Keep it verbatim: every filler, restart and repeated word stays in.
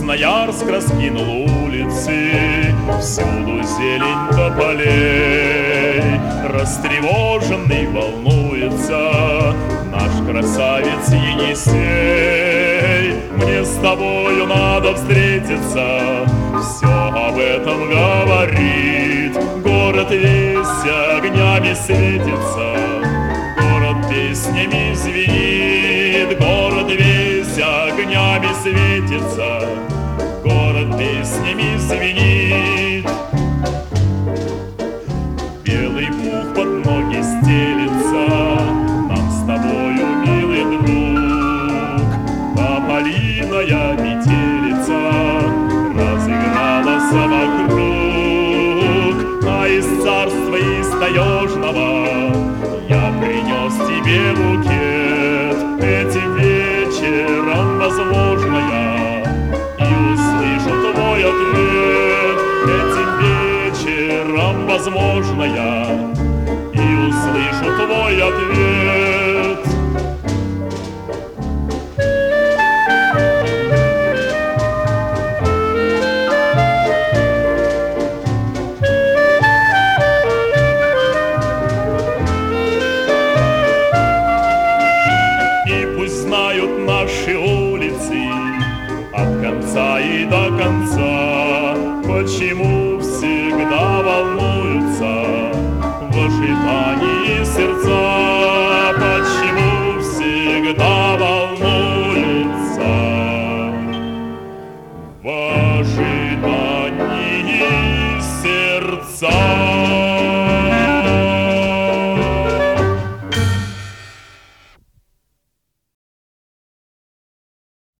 Красноярск раскинул улицы, всюду зелень тополей. Растревоженный волнуется наш красавец Енисей. Мне с тобою надо встретиться, все об этом говорит. Город весь огнями светится, город песнями звенит. Город весь огнями светится, город песнями звенит. Белый пух под ноги стелится нам с тобою, милый друг. Тополиная метелица разыгралась вокруг, а из царства из таежного я принес тебе букет. Этим вечером, возможно, я и услышу твой ответ. Этим вечером, возможно, я и услышу твой ответ.